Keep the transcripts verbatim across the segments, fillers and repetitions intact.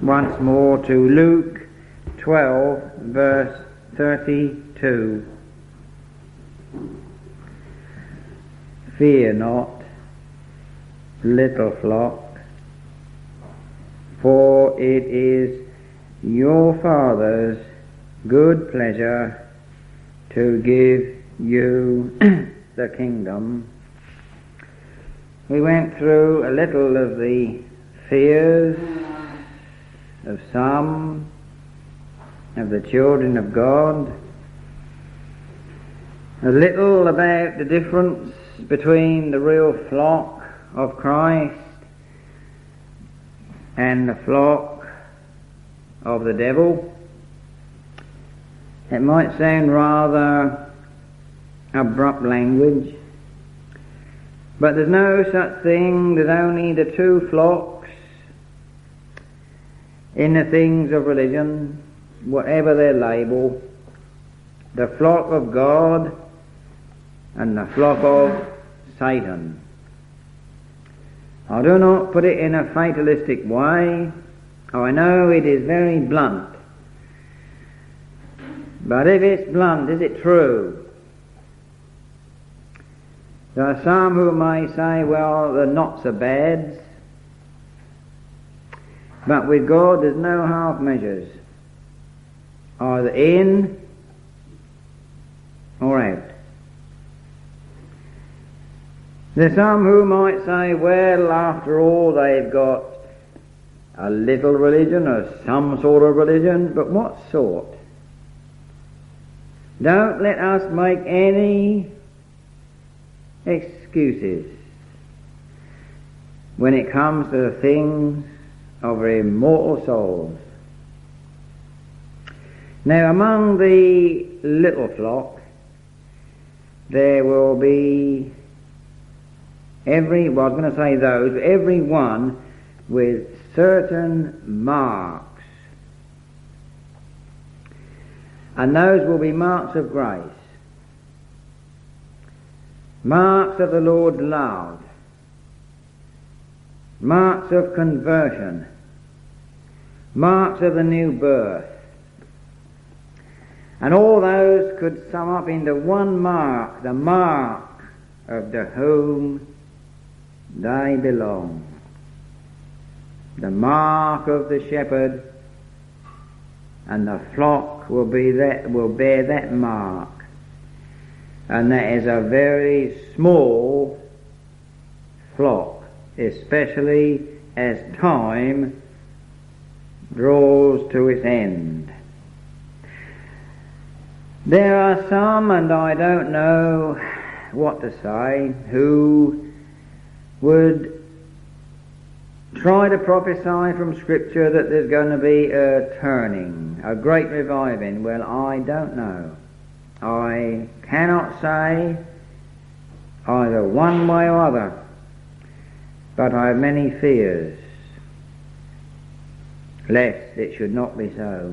once more to Luke twelve, verse thirty-two. Fear not, little flock, for it is your Father's good pleasure to give you the kingdom. We went through a little of the fears of some of the children of God, a little about the difference between the real flock of Christ and the flock of the devil. It might sound rather abrupt language, but there's no such thing. There's only the two flocks in the things of religion, whatever their label, the flock of God and the flock of Satan. I do not put it in a fatalistic way. I know it is very blunt. But if it's blunt, is it true? There are some who may say, well, they're not so bad. But with God there's no half measures, either in or out. There's some who might say, well, after all, they've got a little religion or some sort of religion, but what sort? Don't let us make any excuses when it comes to the things of our immortal souls. Now, among the little flock, there will be every, well, I was going to say those, every one with certain marks. And those will be marks of grace, marks of the Lord's love, marks of conversion, marks of the new birth. And all those could sum up into one mark, the mark of to whom they belong. The mark of the shepherd, and the flock will be that, will bear that mark. And that is a very small flock, especially as time draws to its end. There are some, and I don't know what to say, who would try to prophesy from Scripture that there's going to be a turning, a great reviving. Well, I don't know. I cannot say either one way or other, but I have many fears lest it should not be so.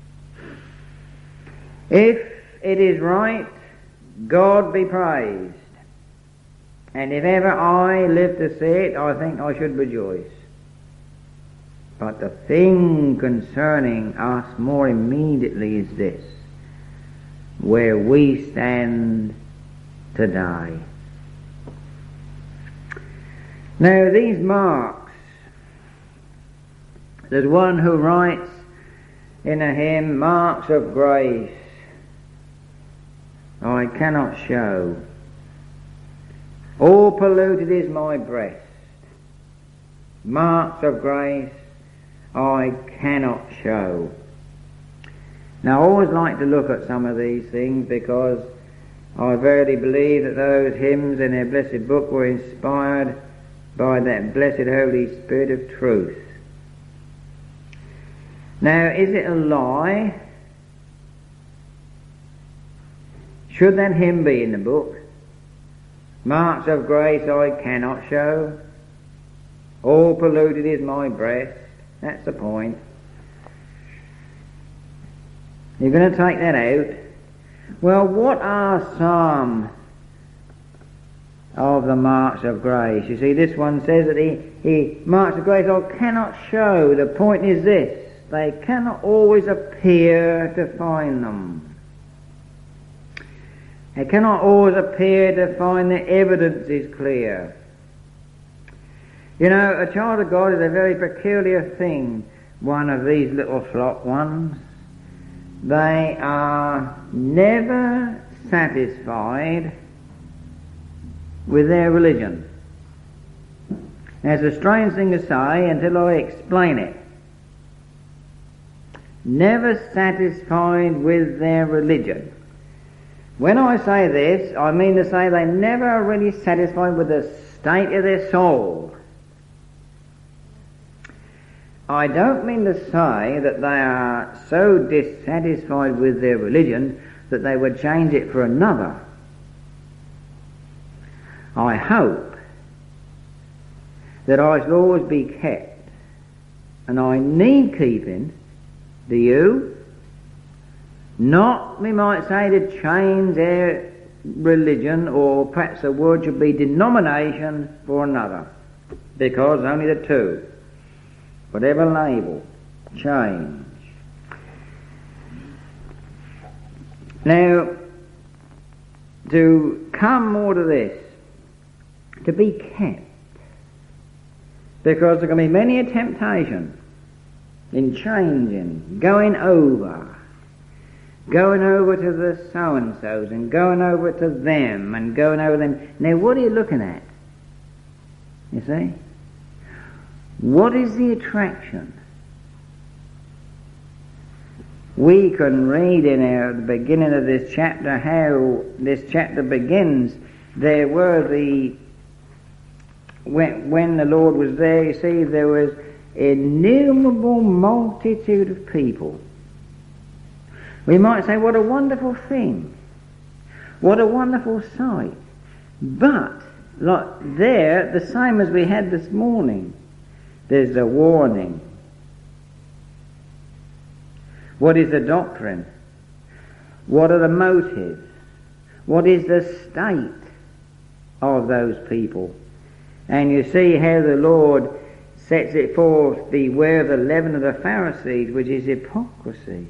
If it is right, God be praised. And if ever I live to see it, I think I should rejoice. But the thing concerning us more immediately is this: where we stand today. Now these marks, there's one who writes in a hymn, marks of grace I cannot show. All polluted is my breast. Marks of grace I cannot show. Now I always like to look at some of these things, because I verily believe that those hymns in their blessed book were inspired by that blessed Holy Spirit of truth. Now, is it a lie? Should that hymn be in the book? Marks of grace I cannot show. All polluted is my breast. That's the point. You're going to take that out. Well, what are some of the marks of grace. You see, this one says that he, he marks of grace I cannot show. The point is this: they cannot always appear to find them. They cannot always appear to find the evidence is clear. You know, a child of God is a very peculiar thing, one of these little flock ones. They are never satisfied with their religion. Now, it's a strange thing to say until I explain it. Never satisfied with their religion. When I say this, I mean to say they never are really satisfied with the state of their soul. I don't mean to say that they are so dissatisfied with their religion that they would change it for another. I hope that I shall always be kept, and I need keeping, do you? Not, we might say, to change their religion, or perhaps the word should be denomination, for another, because only the two, whatever label, change. Now, to come more to this, to be kept, because there can be many a temptation in changing, going over, going over to the so-and-sos and going over to them and going over them. Now, what are you looking at? You see? What is the attraction? We can read in our, the beginning of this chapter how this chapter begins. There were the, when, when the Lord was there, you see, there was innumerable multitude of people. We might say, what a wonderful thing. What a wonderful sight. But, like there, the same as we had this morning, there's a warning. What is the doctrine? What are the motives? What is the state of those people? And you see how the Lord sets it forth, beware of the leaven of the Pharisees, which is hypocrisy.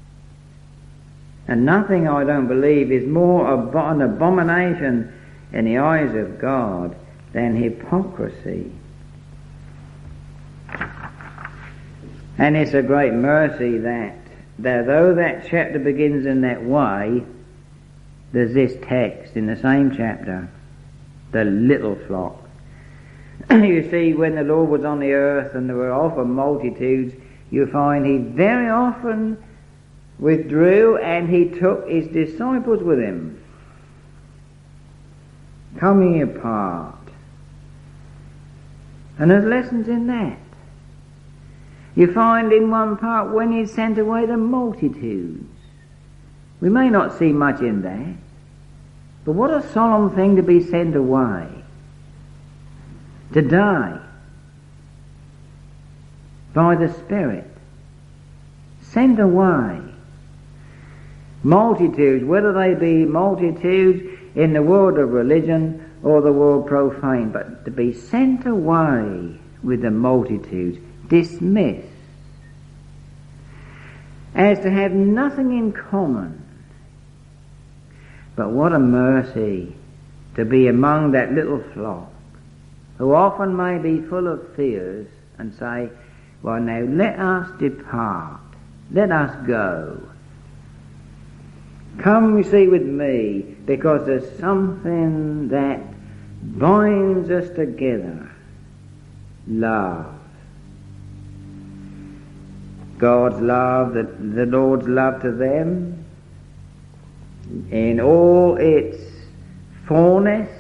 And nothing, I don't believe, is more an abomination in the eyes of God than hypocrisy. And it's a great mercy that, that though that chapter begins in that way, there's this text in the same chapter, the little flock. You see, when the Lord was on the earth and there were often multitudes, you find he very often withdrew and he took his disciples with him, coming apart. And there's lessons in that. You find in one part when he sent away the multitudes. We may not see much in that, but what a solemn thing to be sent away, to die by the Spirit, sent away. Multitudes, whether they be multitudes in the world of religion or the world profane, but to be sent away with the multitudes, dismissed, as to have nothing in common. But what a mercy to be among that little flock, who often may be full of fears, and say, well, now let us depart, let us go. Come, you see, with me, because there's something that binds us together. Love. God's love, the, the Lord's love to them, in all its fullness,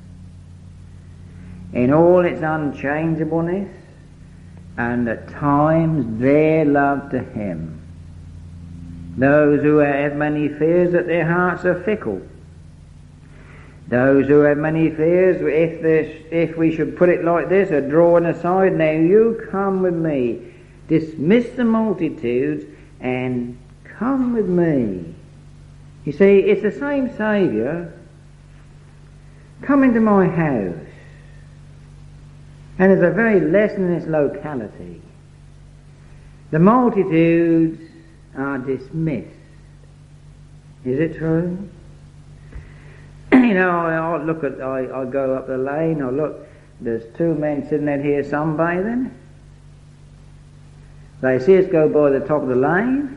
in all its unchangeableness, and at times their love to Him. Those who have many fears that their hearts are fickle. Those who have many fears, if this, if we should put it like this, are drawing aside, now you come with me. Dismiss the multitudes and come with me. You see, it's the same Saviour come into my house. And there's a very less in this locality. The multitudes are dismissed. Is it true? You know, I, I look at, I, I go up the lane, I look, there's two men sitting out here sunbathing. They see us go by the top of the lane.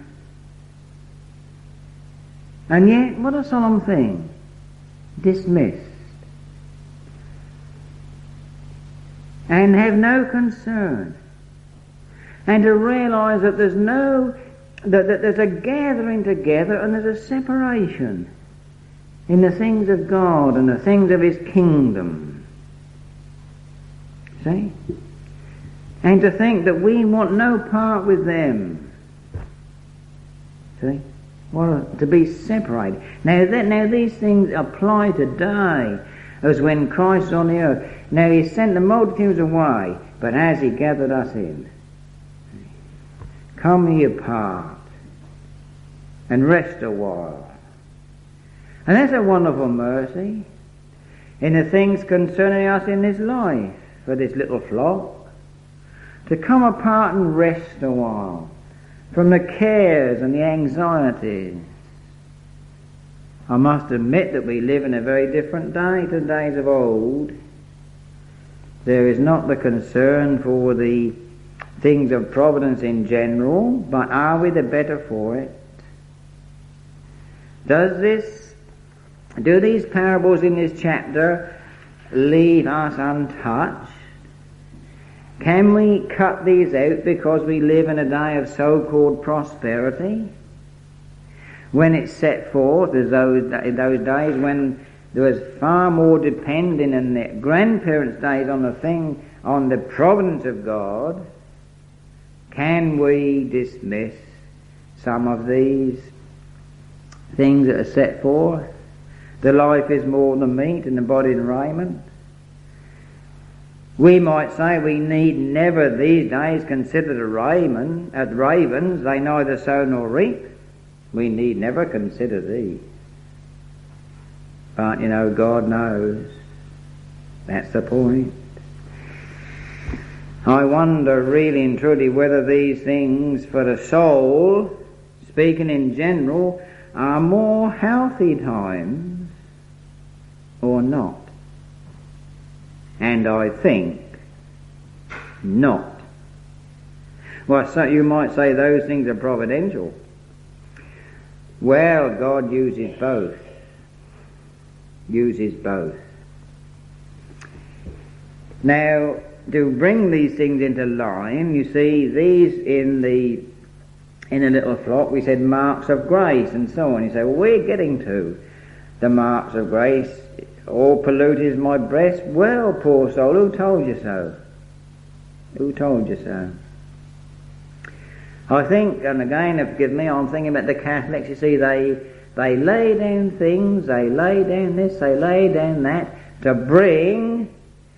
And yet, what a solemn thing. Dismissed. And have no concern. And to realise that there's no, that, that there's a gathering together and there's a separation in the things of God and the things of His kingdom. See? And to think that we want no part with them. See? Well, to be separated. Now, that, now these things apply today as when Christ is on the earth. Now He sent the multitudes away, but has He gathered us in? Come ye apart and rest a while. And that's a wonderful mercy in the things concerning us in this life, for this little flock, to come apart and rest a while from the cares and the anxieties. I must admit that we live in a very different day to the days of old. There is not the concern for the things of providence in general, but are we the better for it? Does this, do these parables in this chapter leave us untouched? Can we cut these out because we live in a day of so-called prosperity? When it's set forth as those, in those days when there was far more depending in their grandparents' days on the thing, on the providence of God, can we dismiss some of these things that are set forth? The life is more than meat and the body than raiment. We might say we need never these days consider the raven, as ravens, they neither sow nor reap. We need never consider these. But, you know, God knows. That's the point. I wonder really and truly whether these things for the soul, speaking in general, are more healthy times or not. And I think not. Well, so you might say those things are providential. Well, God uses both. Uses both. Now, to bring these things into line, you see, these in the in a little flock, we said marks of grace and so on. You say, well, we're getting to the marks of grace. All polluted is my breast. Well, poor soul, who told you so? Who told you so? I think, and again, forgive me, I'm thinking about the Catholics. You see, they they lay down things, they lay down this, they lay down that, to bring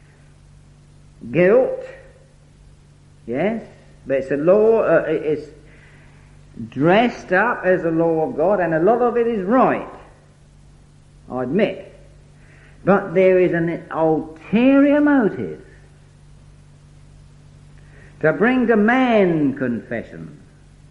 guilt. Yes, but it's a law. Uh, it's dressed up as the law of God, and a lot of it is right, I admit. But there is an ulterior motive to bring to man confession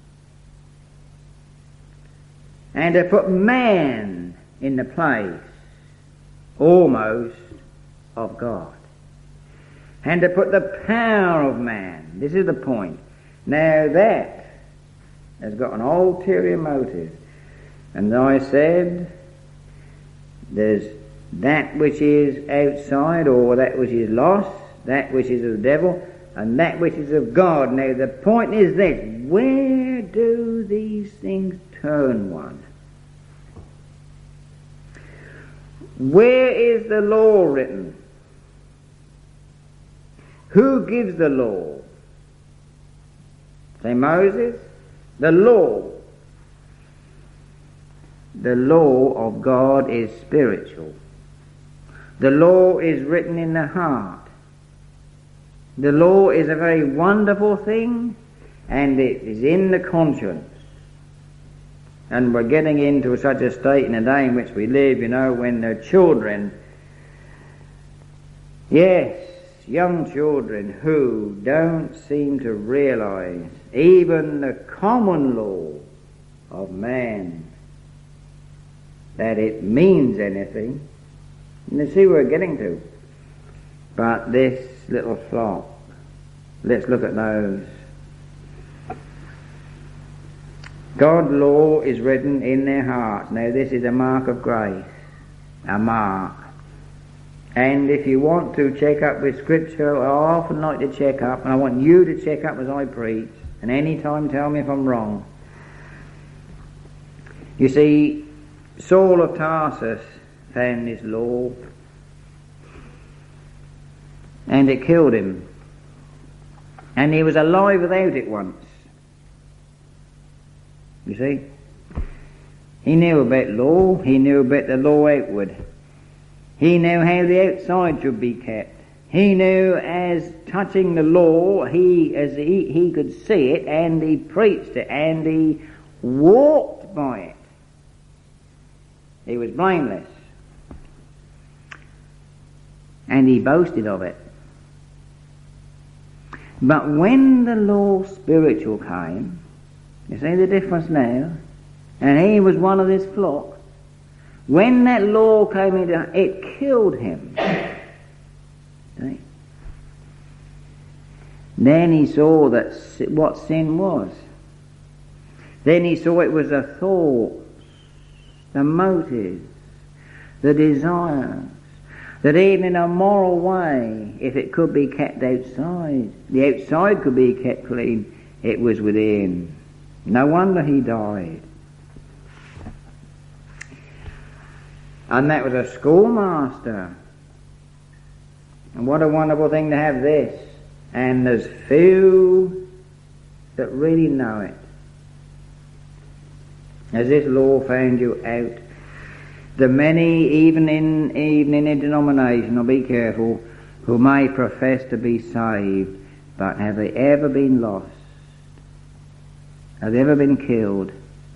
and to put man in the place almost of God and to put the power of man. This is the point. Now that has got an ulterior motive. And I said there's that which is outside, or that which is lost, that which is of the devil, and that which is of God. Now the point is this: where do these things turn one? Where is the law written? Who gives the law? Say Moses? The law. The law of God is spiritual. The law is written in the heart. The law is a very wonderful thing, and it is in the conscience. And we're getting into such a state in the day in which we live, you know, when the children Yes, young children who don't seem to realize even the common law of man, that it means anything. And you see where we're getting to. But this little flock, let's look at those. God's law is written in their hearts. Now this is a mark of grace, a mark. And if you want to check up with Scripture, I often like to check up, and I want you to check up as I preach, and any time tell me if I'm wrong. You see, Saul of Tarsus found this law, and it killed him. And he was alive without it once. You see? He knew about law, he knew about the law outward. He knew how the outside should be kept. He knew as touching the law, he as he, he could see it, and he preached it, and he walked by it. He was blameless. And he boasted of it. But when the law spiritual came, you see the difference now, and he was one of this flock, when that law came into, it killed him. See? Then he saw that what sin was. Then he saw it was the thoughts, the motives, the desires, that even in a moral way, if it could be kept outside, the outside could be kept clean, it was within. No wonder he died. And that was a schoolmaster. And what a wonderful thing to have this. And there's few that really know it. As this law found you out, the many, even in even in a denomination, I'll be careful, who may profess to be saved, but have they ever been lost? Have they ever been killed?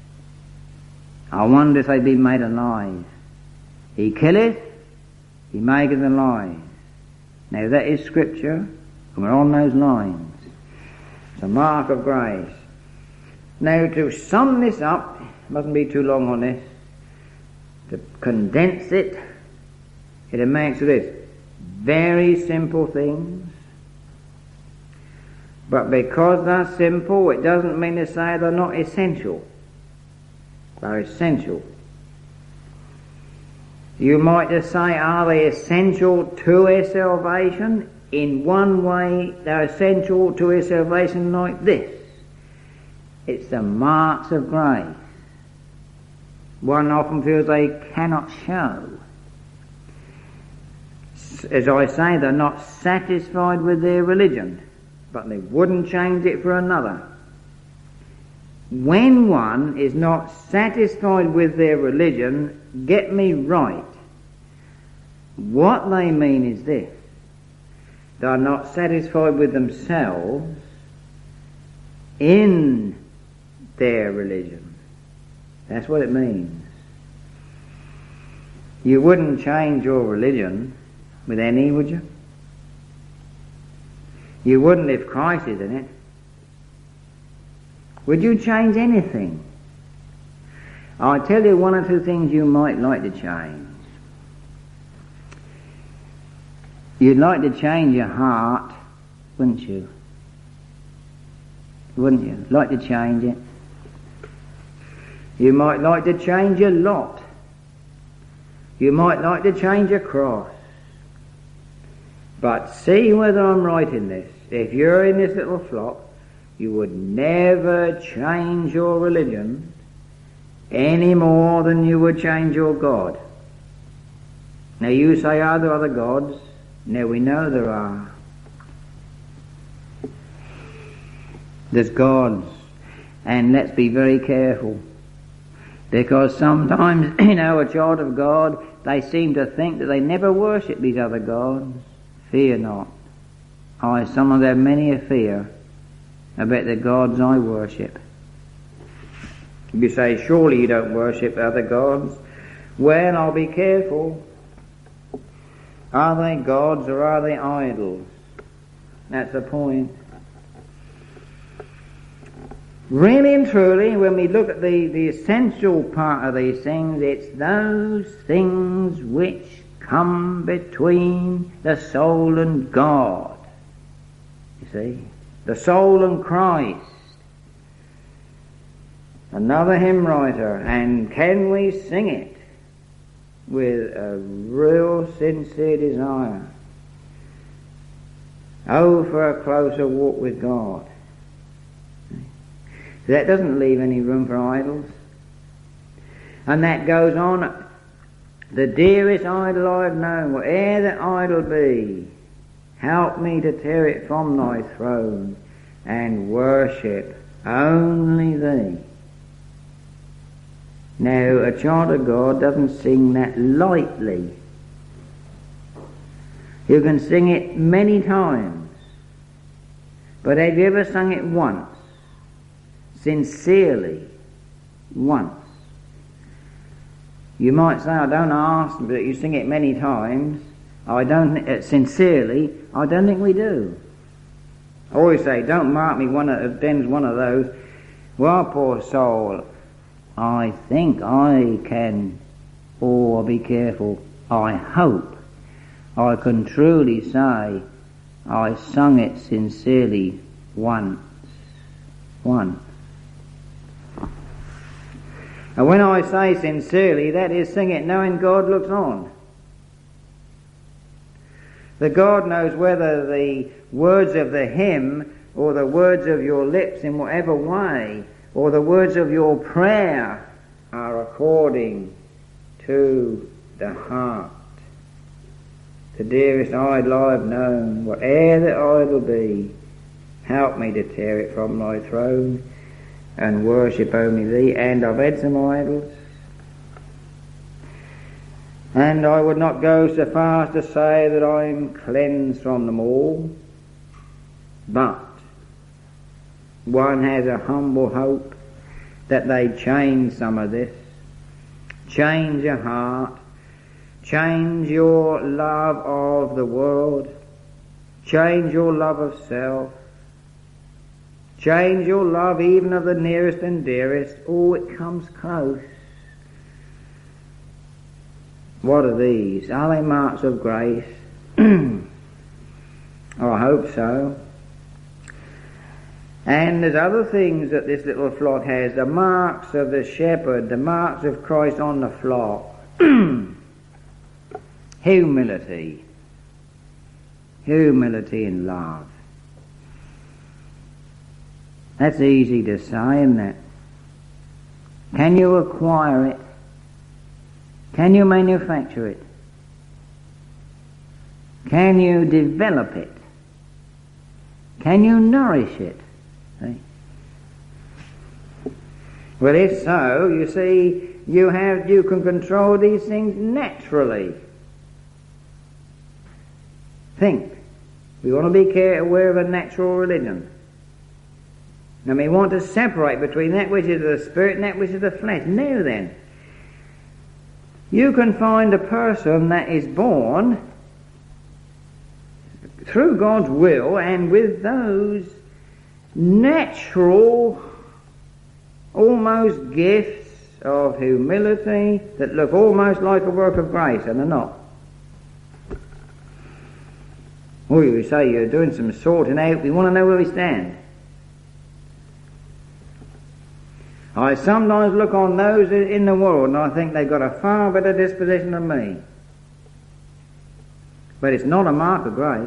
I wonder if they've been made alive. He killeth, he maketh alive. Now that is Scripture, and we're on those lines. It's a mark of grace. Now to sum this up, mustn't be too long on this, to condense it, it amounts to this. Very simple things. But because they're simple, it doesn't mean to say they're not essential. They're essential. You might just say, are they essential to our salvation? In one way, they're essential to our salvation like this. It's the marks of grace. One often feels they cannot show. As I say, they're not satisfied with their religion, but they wouldn't change it for another. When one is not satisfied with their religion, get me right. What they mean is this. They are not satisfied with themselves in their religion. That's what it means. You wouldn't change your religion with any, would you? You wouldn't if Christ is in it. Would you change anything? I'll tell you one or two things you might like to change. You'd like to change your heart, wouldn't you? Wouldn't you? Like to change it. You might like to change your lot. You might like to change your cross. But see whether I'm right in this. If you're in this little flock, you would never change your religion any more than you would change your God. Now you say, are there other gods? Now we know there are. There's gods. And let's be very careful. Because sometimes, you know, a child of God, they seem to think that they never worship these other gods. Fear not. I some of them many a fear about the gods I worship. You say, surely you don't worship other gods. Well, I'll be careful. Are they gods or are they idols? That's the point. Really and truly, when we look at the, the essential part of these things, it's those things which come between the soul and God. You see? The soul and Christ. Another hymn writer, and can we sing it with a real sincere desire? Oh, for a closer walk with God. So that doesn't leave any room for idols. And that goes on, the dearest idol I've known, whate'er that idol be, help me to tear it from thy throne and worship only thee. Now, a child of God doesn't sing that lightly. You can sing it many times. But have you ever sung it once? Sincerely? Once? You might say, I don't ask, but you sing it many times. I don't, uh, sincerely, I don't think we do. I always say, don't mark me one of, Den's one of those. Well, poor soul, I think I can, or be careful, I hope I can truly say I sung it sincerely once. Once. And when I say sincerely, that is sing it knowing God looks on. That God knows whether the words of the hymn or the words of your lips in whatever way or the words of your prayer are according to the heart. The dearest idol I've known, whate'er the idol be, help me to tear it from thy throne and worship only thee. And I've had some idols, and I would not go so far as to say that I'm cleansed from them all, but one has a humble hope that they change some of this, change your heart, change your love of the world, change your love of self, change your love even of the nearest and dearest. Oh, it comes close. What are these? Are they marks of grace? I hope so. And there's other things that this little flock has. The marks of the shepherd, the marks of Christ on the flock. Humility. Humility and love. That's easy to say, isn't it? Can you acquire it? Can you manufacture it? Can you develop it? Can you nourish it? See? Well, if so, you see, you have, you can control these things naturally. Think. We want to be care, aware of a natural religion. And we want to separate between that which is the spirit and that which is the flesh. Now then, you can find a person that is born through God's will and with those natural, almost gifts of humility that look almost like a work of grace, and they're not. Or you say you're doing some sorting out, we want to know where we stand. I sometimes look on those in the world and I think they've got a far better disposition than me. But it's not a mark of grace.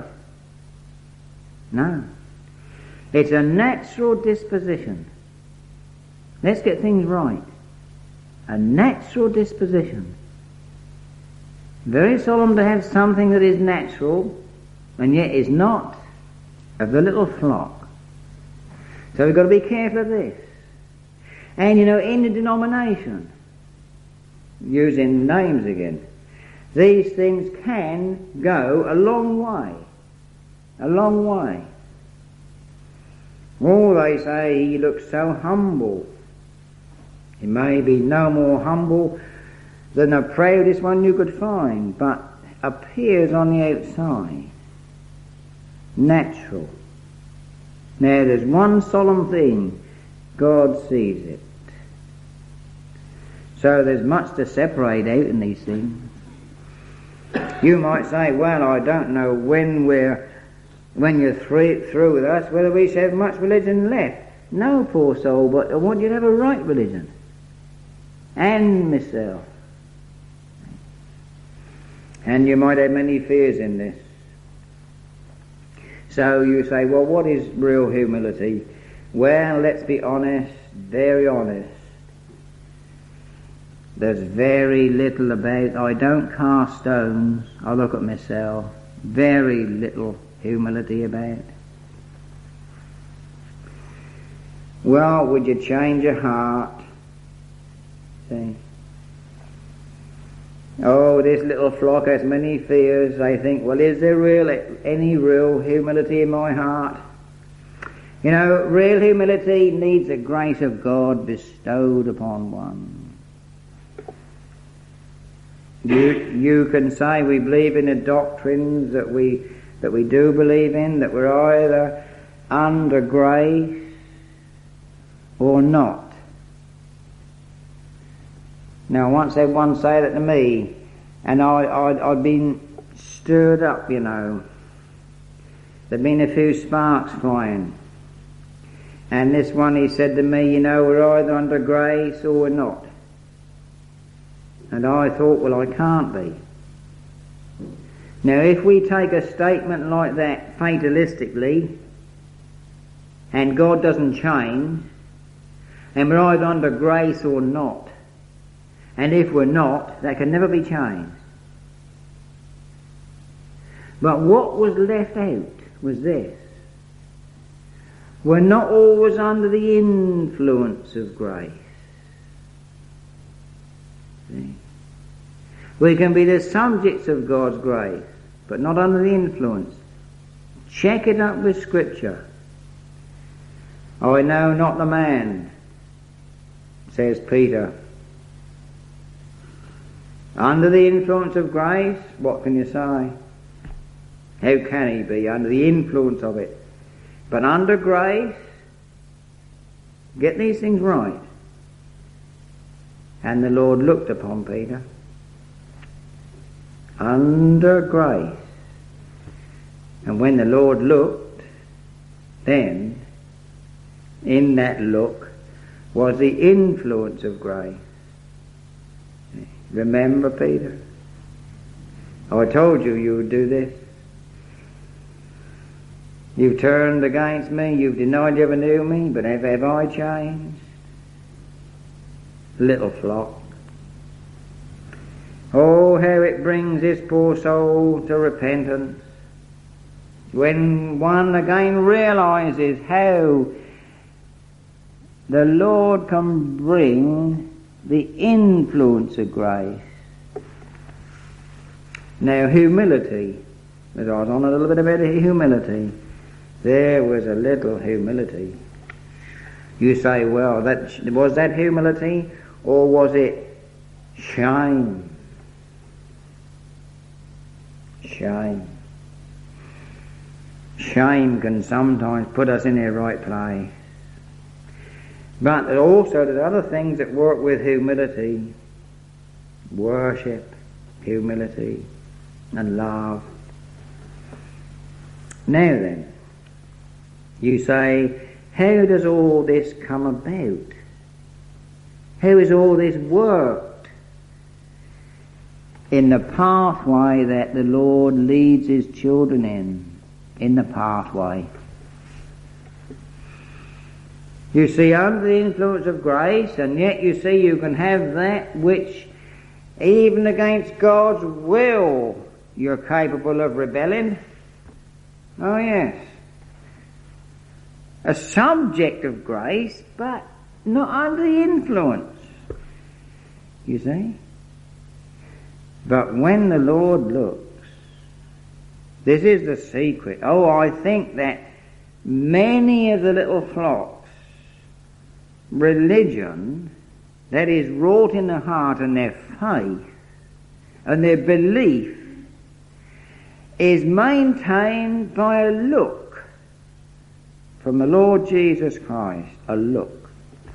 No. It's a natural disposition. Let's get things right. A natural disposition. Very solemn to have something that is natural and yet is not of the little flock. So we've got to be careful of this. And you know, in the denomination, using names again, these things can go a long way. A long way. Oh, they say he looks so humble. He may be no more humble than the proudest one you could find, but appears on the outside. Natural. Now there's one solemn thing, God sees it. So there's much to separate out in these things. You might say, well, I don't know when we're, when you're through, through with us, whether we have much religion left. No, poor soul, but I want you to have a right religion. And myself. And you might have many fears in this. So you say, well, what is real humility? Well, let's be honest, very honest. There's very little about, I don't cast stones, I look at myself, very little humility about. Well, would you change your heart? See? Oh, this little flock has many fears. They think, well, is there real, any real humility in my heart? You know, real humility needs the grace of God bestowed upon one. You, you can say we believe in the doctrines that we, that we do believe in, that we're either under grace or not. Now, once had one say that to me, and I, I'd, I'd been stirred up, you know. There'd been a few sparks flying. And this one, he said to me, you know, we're either under grace or we're not. And I thought, well, I can't be. Now, if we take a statement like that fatalistically, and God doesn't change, and we're either under grace or not, and if we're not, that can never be changed. But what was left out was this. We're not always under the influence of grace. See? We can be the subjects of God's grace, but not under the influence. Check it up with Scripture. I know not the man, says Peter. Under the influence of grace, what can you say? How can he be under the influence of it? But under grace, get these things right. And the Lord looked upon Peter. Under grace. And when the Lord looked, then, in that look, was the influence of grace. Remember, Peter? I told you you would do this. You've turned against me, you've denied you ever knew me, but have, have I changed? Little flock. Oh, how it brings this poor soul to repentance. When one again realizes how the Lord can bring the influence of grace. Now, humility, as I was on a little bit about humility, there was a little humility. You say, well, that was that humility, or was it shame? Shame. Shame can sometimes put us in our right place. But also there's other things that work with humility. Worship, humility, and love. Now then, you say, how does all this come about? How is all this worked? In the pathway that the Lord leads His children in. In the pathway. You see, under the influence of grace, and yet you see you can have that which, even against God's will, you're capable of rebelling. Oh yes. A subject of grace, but not under the influence. You see? But when the Lord looks, this is the secret. Oh, I think that many of the little flocks, religion that is wrought in the heart and their faith and their belief is maintained by a look from the Lord Jesus Christ, a look.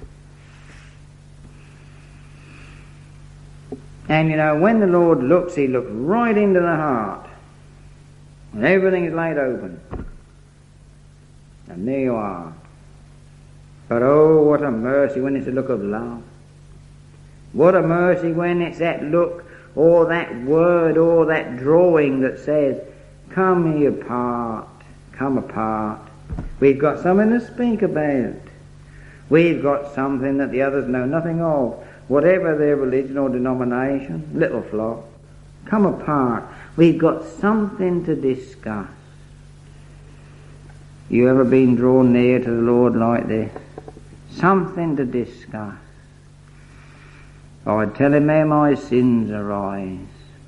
And you know, when the Lord looks, he looks right into the heart. And everything is laid open. And there you are. But oh, what a mercy when it's a look of love. What a mercy when it's that look, or that word, or that drawing that says, come ye apart, come apart. We've got something to speak about. We've got something that the others know nothing of. Whatever their religion or denomination, little flock, come apart. We've got something to discuss. You ever been drawn near to the Lord like this? Something to discuss. I tell him how my sins arise.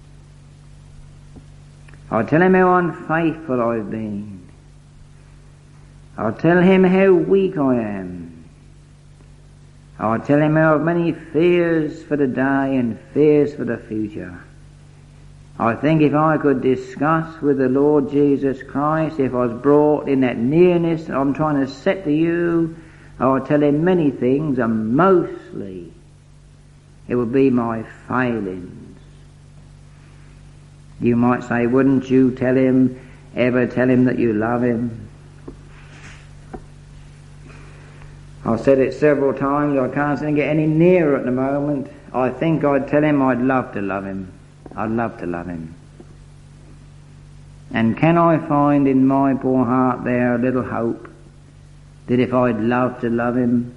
I tell him how unfaithful I've been. I tell him how weak I am. I tell him how many fears for the day and fears for the future. I think if I could discuss with the Lord Jesus Christ, if I was brought in that nearness that I'm trying to set to you, I would tell him many things, and mostly it would be my failings. You might say, wouldn't you tell him, ever tell him that you love him? I've said it several times, I can't seem to get any nearer at the moment. I think I'd tell him I'd love to love him. I'd love to love him. And can I find in my poor heart there a little hope that if I'd love to love him,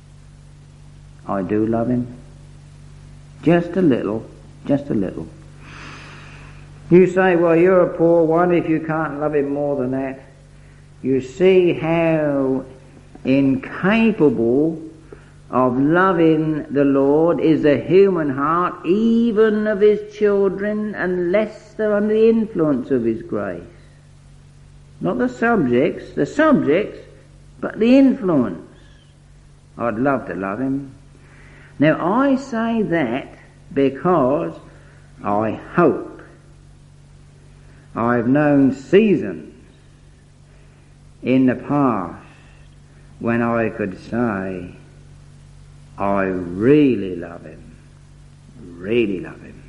I do love him? Just a little, just a little. You say, well, you're a poor one if you can't love him more than that. You see how incapable of loving the Lord is the human heart, even of his children, unless they're under the influence of his grace. Not the subjects, the subjects, but the influence. I'd love to love him. Now I say that because I hope I've known seasons in the past when I could say, I really love him, really love him.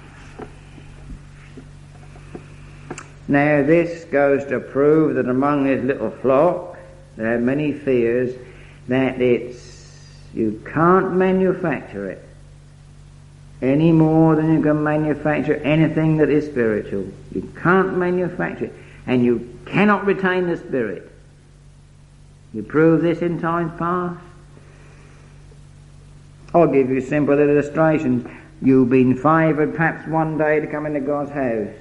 Now this goes to prove that among this little flock there are many fears, that it's, you can't manufacture it any more than you can manufacture anything that is spiritual. You can't manufacture it, and you cannot retain the Spirit. You prove this in times past. I'll give you a simple illustration. You've been favoured perhaps one day to come into God's house.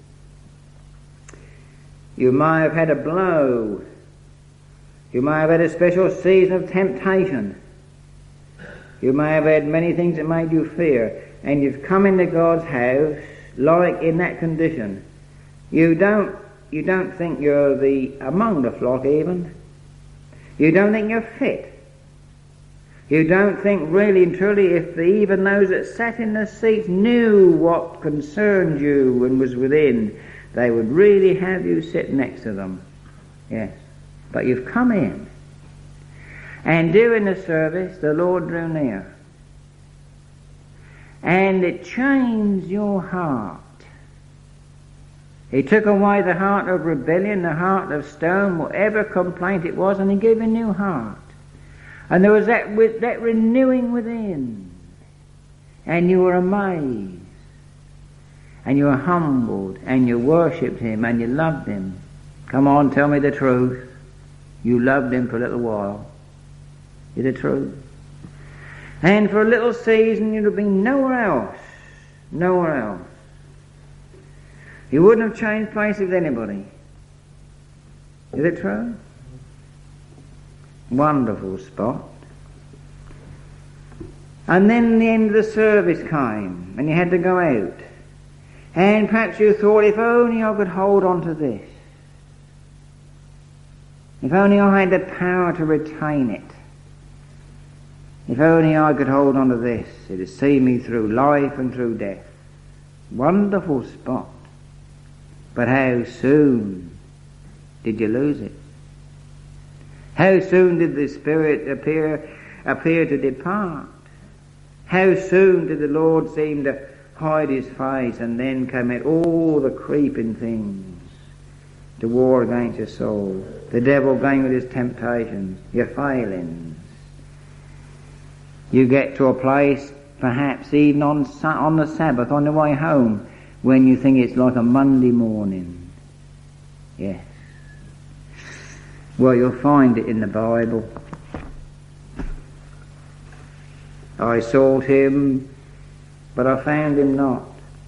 You may have had a blow. You may have had a special season of temptation. You may have had many things that made you fear. And you've come into God's house like in that condition. You don't, you don't think you're the, among the flock even. You don't think you're fit. You don't think really and truly if the, even those that sat in the seats knew what concerned you and was within, they would really have you sit next to them. Yes. But you've come in. And during the service, the Lord drew near. And it changed your heart. He took away the heart of rebellion, the heart of stone, whatever complaint it was, and he gave a new heart. And there was that, with, that renewing within. And you were amazed. And you were humbled. And you worshipped him. And you loved him. Come on, tell me the truth. You loved him for a little while. Is it true? And for a little season you'd have been nowhere else. Nowhere else. You wouldn't have changed places with anybody. Is it true? Wonderful spot. And then the end of the service came and you had to go out. And perhaps you thought, if only I could hold on to this. If only I had the power to retain it. If only I could hold on to this, it would see me through life and through death. Wonderful spot. But how soon did you lose it? How soon did the Spirit appear appear to depart? How soon did the Lord seem to hide his face, and then come out all the creeping things to war against your soul? The devil going with his temptations, your failings. You get to a place, perhaps even on on the Sabbath, on the way home, when you think it's like a Monday morning. Yes. Well, you'll find it in the Bible. I sought him, but I found him not.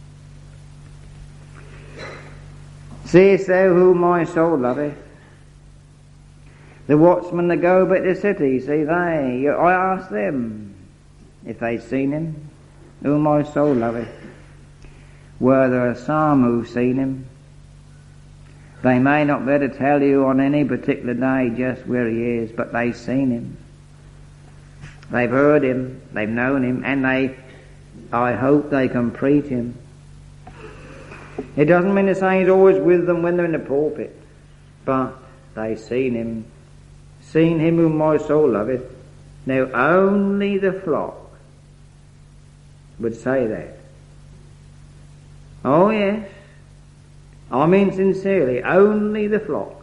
Seest thou whom my soul loveth? The watchmen that go about the city, see they, I asked them if they'd seen him, whom my soul loveth. Were there some who've seen him? They may not be able to tell you on any particular day just where he is, but they've seen him. They've heard him, they've known him, and they, I hope they can preach him. It doesn't mean to say he's always with them when they're in the pulpit, but they've seen him, seen him whom my soul loveth. Now only the flock would say that. Oh yes, I mean sincerely, only the flock.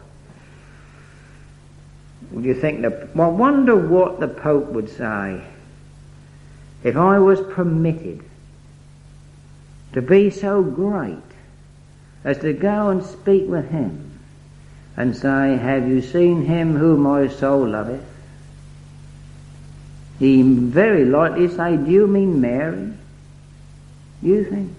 Would you think that? Well, I wonder what the Pope would say if I was permitted to be so great as to go and speak with him and say, have you seen him whom my soul loveth? He very likely say, do you mean Mary? You think?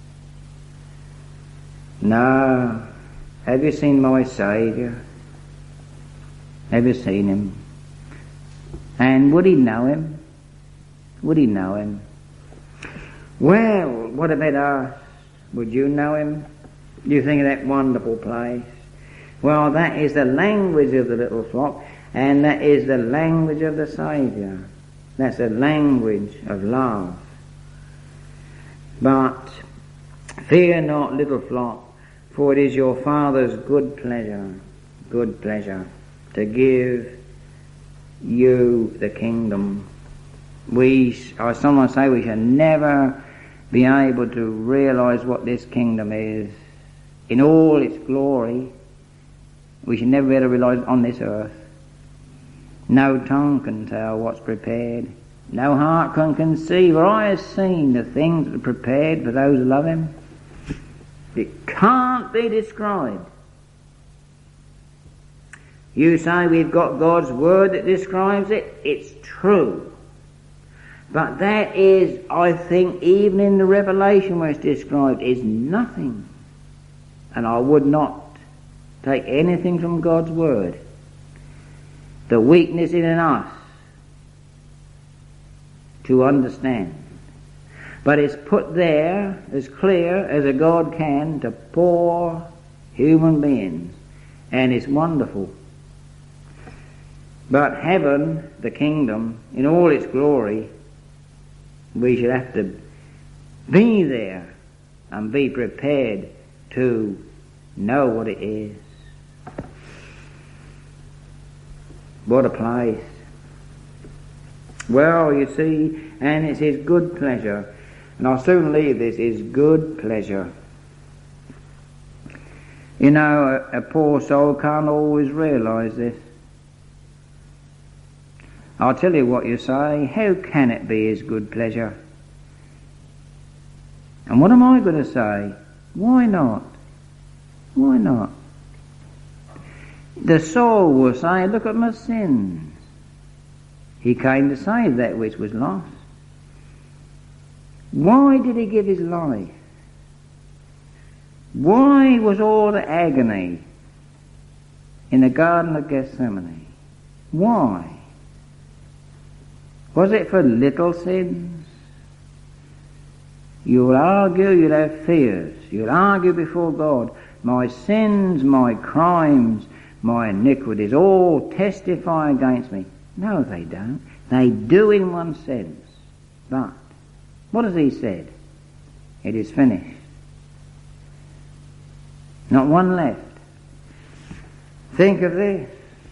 No. Have you seen my Saviour? Have you seen him? And would he know him? Would he know him? Well, what about us? Would you know him? Do you think of that wonderful place? Well, that is the language of the little flock, and that is the language of the Saviour. That's the language of love. But fear not, little flock, for it is your Father's good pleasure, good pleasure, to give you the kingdom. We, or someone say, we shall never be able to realize what this kingdom is in all its glory. We shall never be able to realize it on this earth. No tongue can tell what's prepared. No heart can conceive or eye has seen the things that are prepared for those who love him. It can't be described. You say we've got God's word that describes it. It's true. But that is, I think, even in the Revelation where it's described, is nothing. And I would not take anything from God's word. The weakness in us to understand. But it's put there as clear as a God can to poor human beings. And it's wonderful. But heaven, the kingdom, in all its glory, we should have to be there and be prepared to know what it is. What a place. Well, you see, and it's his good pleasure. And I'll soon leave this, his good pleasure. You know, a, a poor soul can't always realise this. I'll tell you what you say, how can it be his good pleasure? And what am I going to say? Why not? Why not? The soul will say, look at my sins. He came to save that which was lost. Why did he give his life? Why was all the agony in the Garden of Gethsemane? Why? Was it for little sins? You'll argue, you'll have fears. You'll argue before God. My sins, my crimes, my iniquities all testify against me. No, they don't. They do in one sense. But what has he said? It is finished. Not one left. Think of this.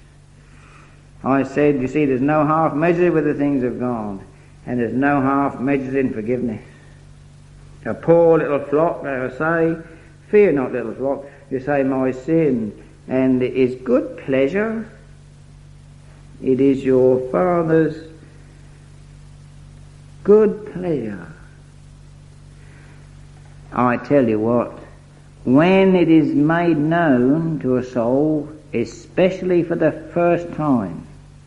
I said, you see, there's no half measure with the things of God, and there's no half measures in forgiveness. A poor little flock, they will say, fear not, little flock, you say, my sin, and it is good pleasure. It is your Father's good pleasure. I tell you what, when it is made known to a soul, especially for the first time,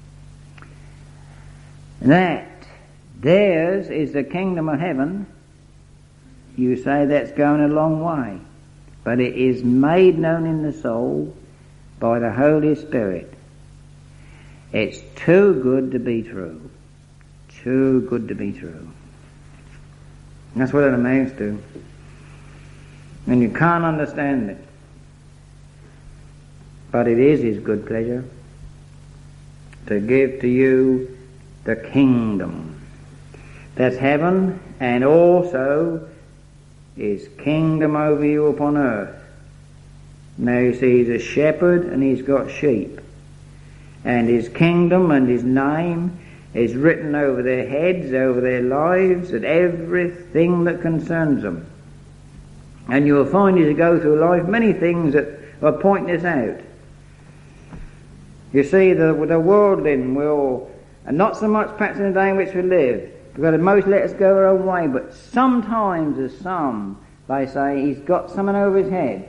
that theirs is the kingdom of heaven, you say that's going a long way. But it is made known in the soul by the Holy Spirit. It's too good to be true. Too good to be true. That's what it amounts to. And you can't understand it. But it is His good pleasure to give to you the kingdom. That's heaven, and also His kingdom over you upon earth. Now you see, He's a shepherd and He's got sheep. And His kingdom and His name is written over their heads, over their lives, and everything that concerns them. And you'll find as you go through life many things that will point this out. You see, the, the worldling will, and not so much perhaps in the day in which we live, because most let us go our own way, but sometimes there's some, they say, he's got something over his head.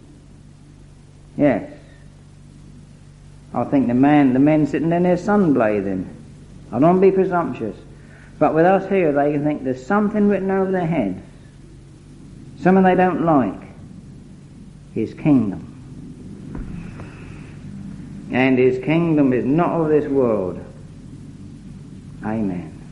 Yes. I think the man, the men sitting in their sunbathing. I don't want to be presumptuous. But with us here, they can think there's something written over their head. Something they don't like. His kingdom. And His kingdom is not of this world. Amen.